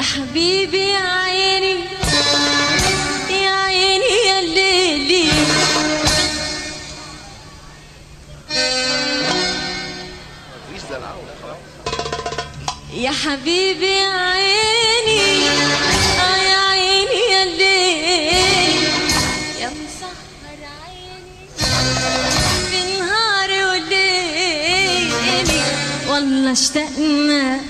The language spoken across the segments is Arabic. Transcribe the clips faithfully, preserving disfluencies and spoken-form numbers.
حبيبي يا عيني يا عيني يا ليلي يا حبيبي يا عيني آه يا عيني يا ليلي يا مسهر عيني بالنهار وليلي والله اشتقنا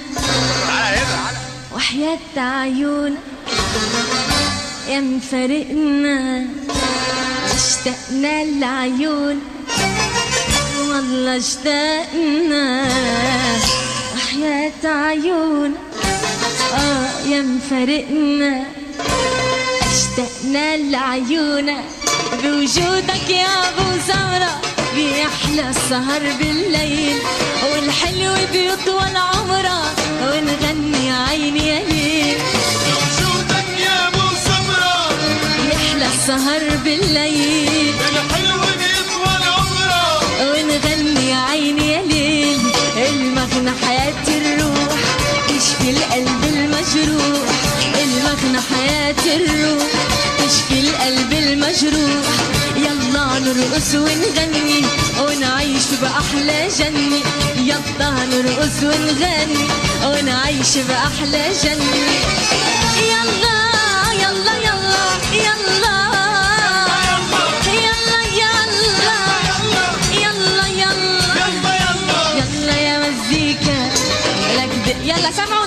وحياة عيونك يا مفارقنا اشتقنا لعيونك والله اشتقنا وحياة عيونك اه يا مفارقنا اشتقنا لعيونك بوجودك يا ابو زهرة بيحلى السهر بالليل والحلو بيطول عمره ونغني يا عيني يا ليل بوجودك يا ابو سمرة بيحلى السهر بالليل الحلو بيطول عمره ونغني يا عيني يا ليل المغنى حياة الروح تشفي القلب المجروح المغنى حياة الروح تشفي القلب المجروح يلا نرقص ونغني ونعيش بأحلى جنة يلا نرقص ونغني ونعيش بأحلى جنة يلا يلا يلا يلا يلا يلا يلا يلا يلا يا مزيكا يلا سمع